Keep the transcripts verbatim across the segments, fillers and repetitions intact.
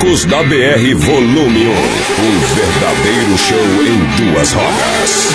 Loucos da B R Volume um. Um verdadeiro show em duas rodas.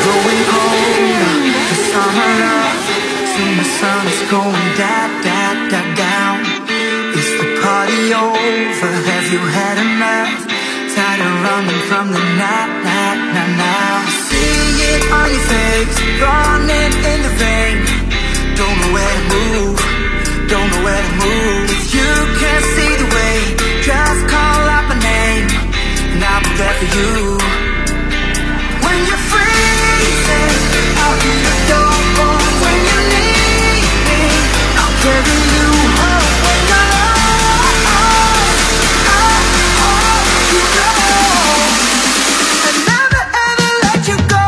Tired of running from the night, night, night, now. See it on your face, running in the vein. Don't know where to move, don't know where to move. If you can't see the way, just call out my name, and I'll be there for you. When you're freezing, I'll be the door. When you need me, I'll carry you home. When you're lost, I'll hold you close and never ever let you go.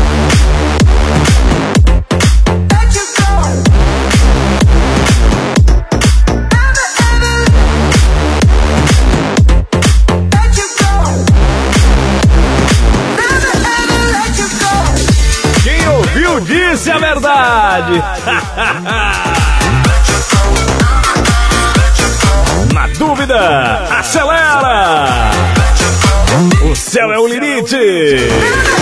Let you go. Never ever let you go. Never ever let you go. Quem ouviu disse a verdade. Na dúvida, acelera. O céu é o limite.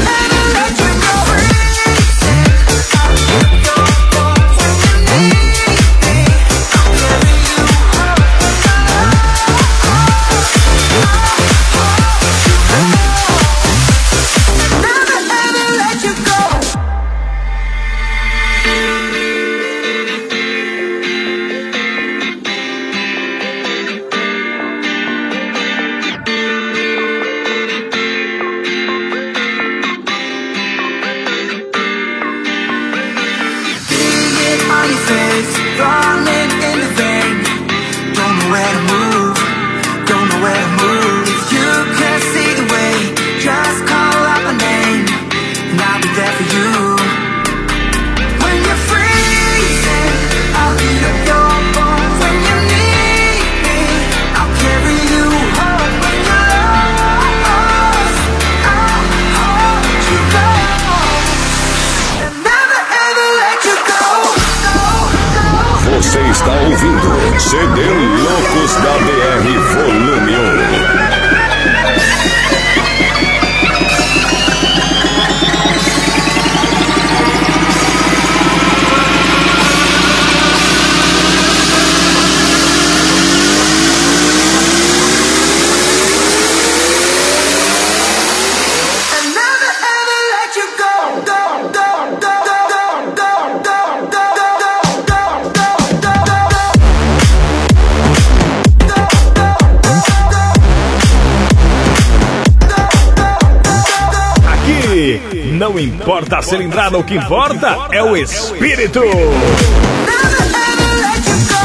Running in the vein. Don't know where to move, don't know where to move. If you can't see the way, just call out my name, and I'll be there for you. When you're freezing, I'll heat up your bones. When you need me, I'll carry you home. When you're lost, I'll hold you close and never ever let you go. Você está ouvindo C D Loucos da B R Volume um. And never ever let you go. Go, go, go, go, go, go, go, go, go, go. Aqui não importa a cilindrada, o que importa é o espírito. Never ever let you go.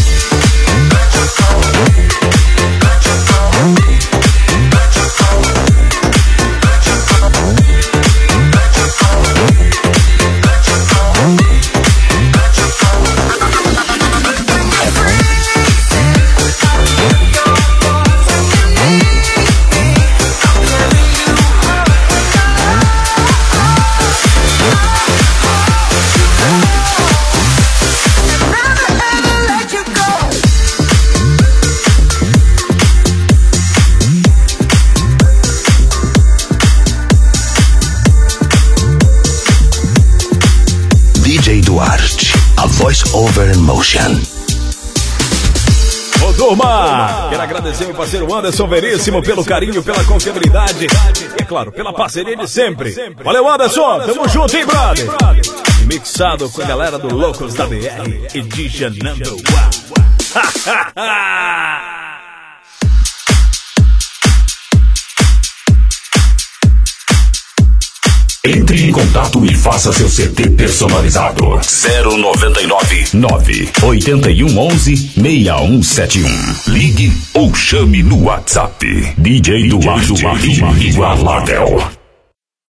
D J Duarte, a voice over in motion. Ô turma, quero agradecer meu parceiro Anderson Veríssimo pelo carinho, pela confiabilidade e, é claro, pela parceria de sempre. Valeu, Anderson, tamo junto, hein, brother? Mixado com a galera do Loucos da B R, Edition Number One. Entre em contato e faça seu C D personalizado. zero noventa e nove, nove oito um onze, seis um sete um. Ligue ou chame no WhatsApp. D J Duarte, igualável.